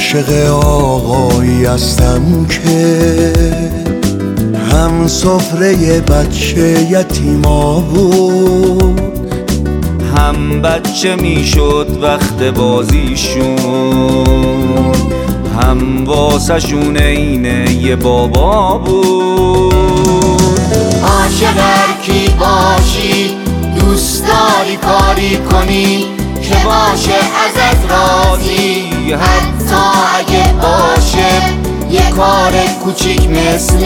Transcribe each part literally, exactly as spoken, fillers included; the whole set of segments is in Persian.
عاشق آقایی هستم که هم سفره بچه یتیما بود، هم بچه میشد وقت بازیشون، هم واسه شون اینه یه بابا بود. عاشق هر کی باشی دوست داری کاری کنی که باشه ازت راضی، حتی اگه باشه یه کار کوچیک مثل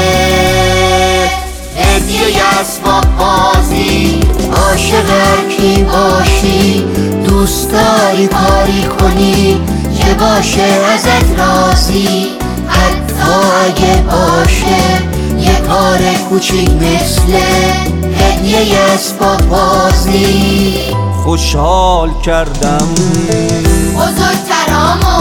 هدیه اسباب بازی. عاشق هر کی باشی دوست داری کاری کنی که باشه ازت راضی، حتی اگه باشه یه کار کوچیک مثل هدیه اسباب بازی. خوشحال کردم بزرگترامو،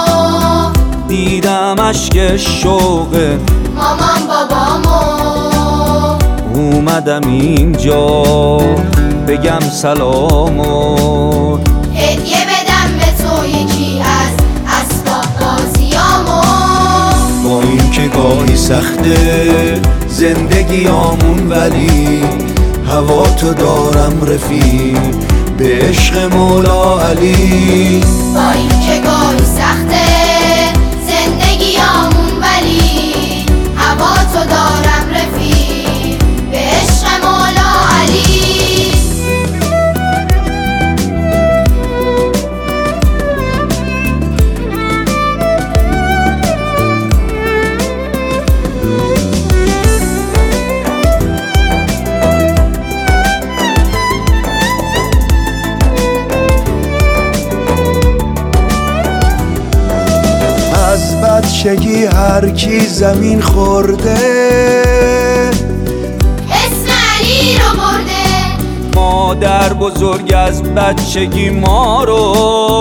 دیدم اشک شوق مامان بابامو، اومدم اینجا بگم سلامو، هدیه بدم به تو یکی از اسباب بازیامو. با این که گاهی سخته زندگیامون ولی هوا تو دارم رفیق به عشق مولا علی. با این که گاهی سخته زندگیامون ولی هوا تو دارم رفیق به عشق مولا علی. از بچگی هر کی زمین خورده اسم علی رو برده، مادر بزرگ از بچگی ما رو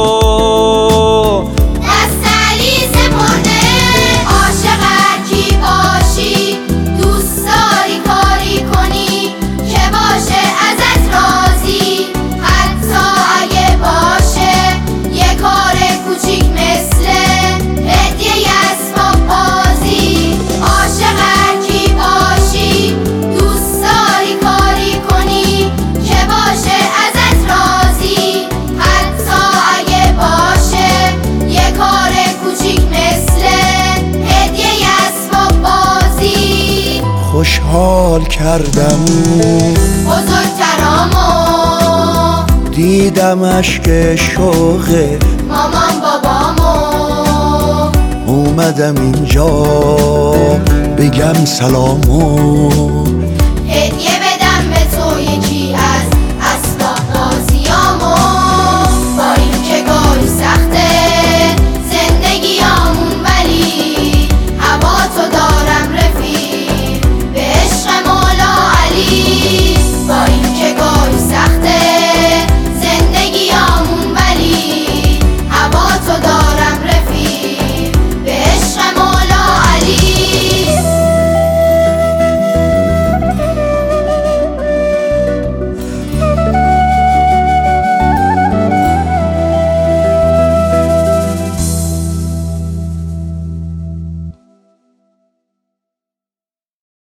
دست علی سپرده. عاشق هر کی باشی دوست داری کاری کنی که باشه ازت راضی، حتی اگه باشه یه کار کوچیک مثل هدیه اسباب بازی. عاشق هر کی باشی دوست داری کاری کنی که باشه ازت راضی، حتی اگه باشه یه کار کوچیک مثل هدیه اسباب بازی. خوشحال کردم بزرگترامو، دیدم اشک شوق مامان بابامو، اومدم اینجا بگم سلامو.